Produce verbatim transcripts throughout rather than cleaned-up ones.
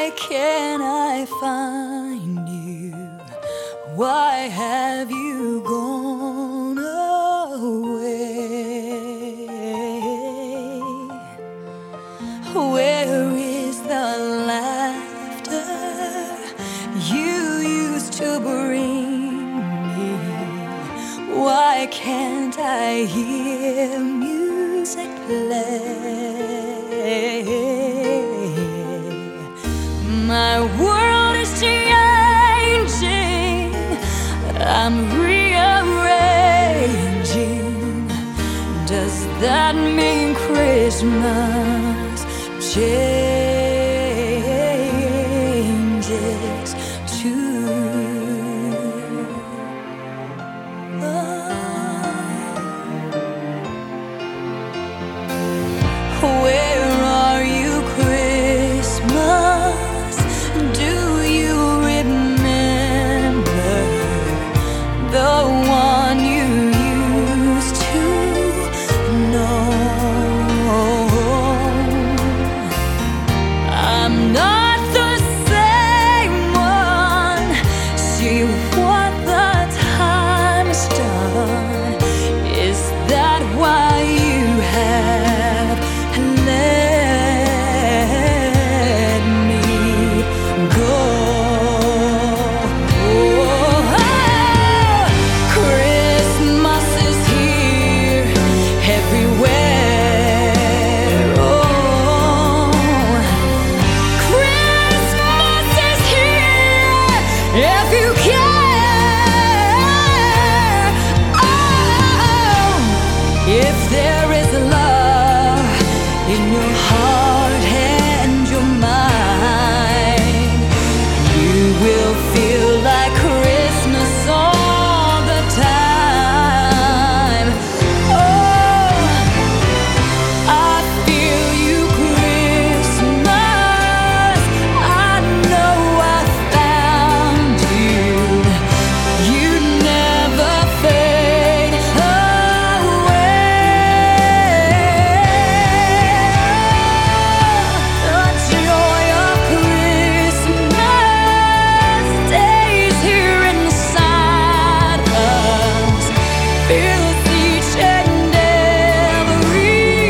Why can't I find you? Why have you gone away? Where is the laughter you used to bring me? Why can't I hear music play? My world is changing, I'm rearranging. Does that mean Christmas changes too? Oh. Where are you, Christmas? Do you remember the one you used to know? I'm not the same one. See what the time's done. Is that why you have let me go? Christmas is here everywhere. Oh, Christmas is here if you care. Oh, if there is love in your heart and your mind, you will feel like Christmas all the time. Oh, I feel you, Christmas. I know I found you. You never fade away. The joy of Christmas stays here inside us, fills each and every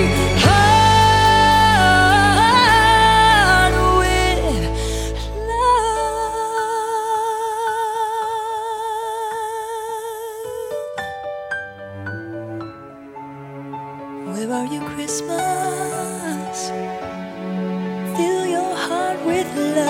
heart with love. Where are you, Christmas? Fill your heart with love.